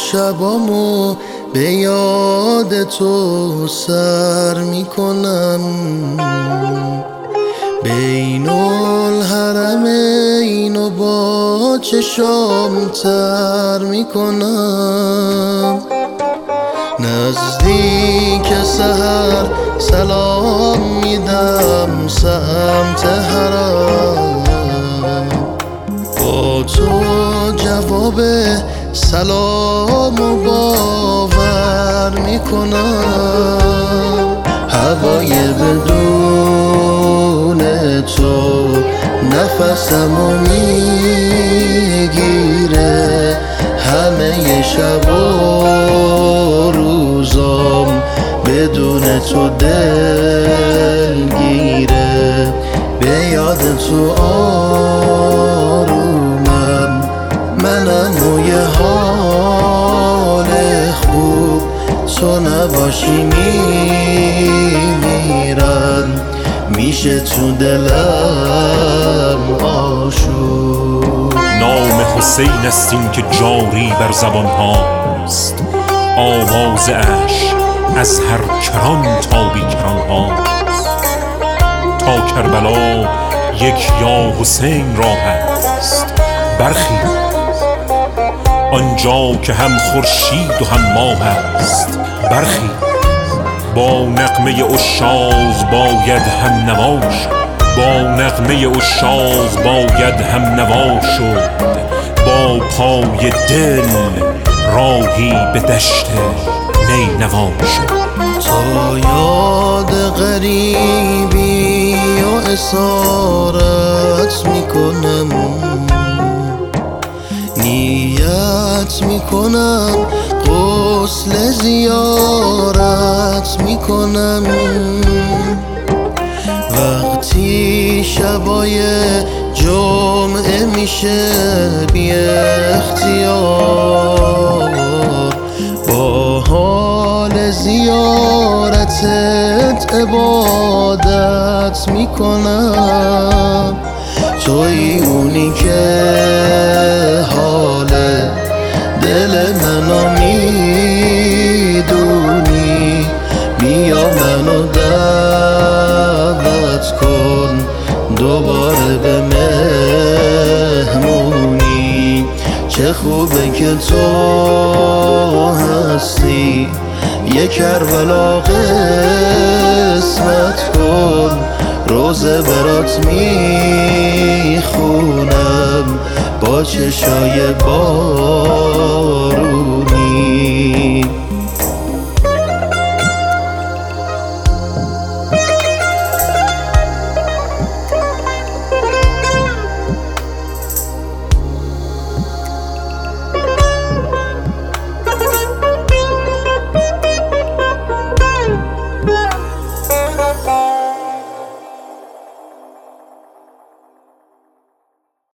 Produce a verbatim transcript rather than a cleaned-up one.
شبامو به یاد تو سر میکنم، بین الحرمین با چشام تر میکنم. نزدیک سحر سلام میدم سمت حرم، با تو جواب سلام و باور میکنم. هوای بدون تو نفسمو میگیره، همه شب و روزام بدون تو دلگیره. به یاد تو آرومم منم و یه حال خوب، تو نباشی میمیرم، میشه تو دلم آشوب. نام حسین است این که جاری بر زبان هاست، آواز اش از هر کران تا بی کران هاست. تا کربلا یک یا حسین را هست، برخیز آنجا که هم خورشید و هم ماه است. برخیز با نغمه عشاق باید هم نوا شد، با نغمه عشاق باید هم نوا شد. با پای دل راهی به دشت نینوا شد. تا یاد غریبی و اسارت میکنم، نیت میکنم غسل زیارت میکنم. وقتی شبای جمعه میشه بی اختیار، با حال زیارتت عبادت میکنم. توی اونی که حال دل منو میدونی، بیا منو دعوت کن دوباره به مهمونی. چه خوبه که تو هستی، یه کربلا قسمت کن. روزه برات میخونم با چشای با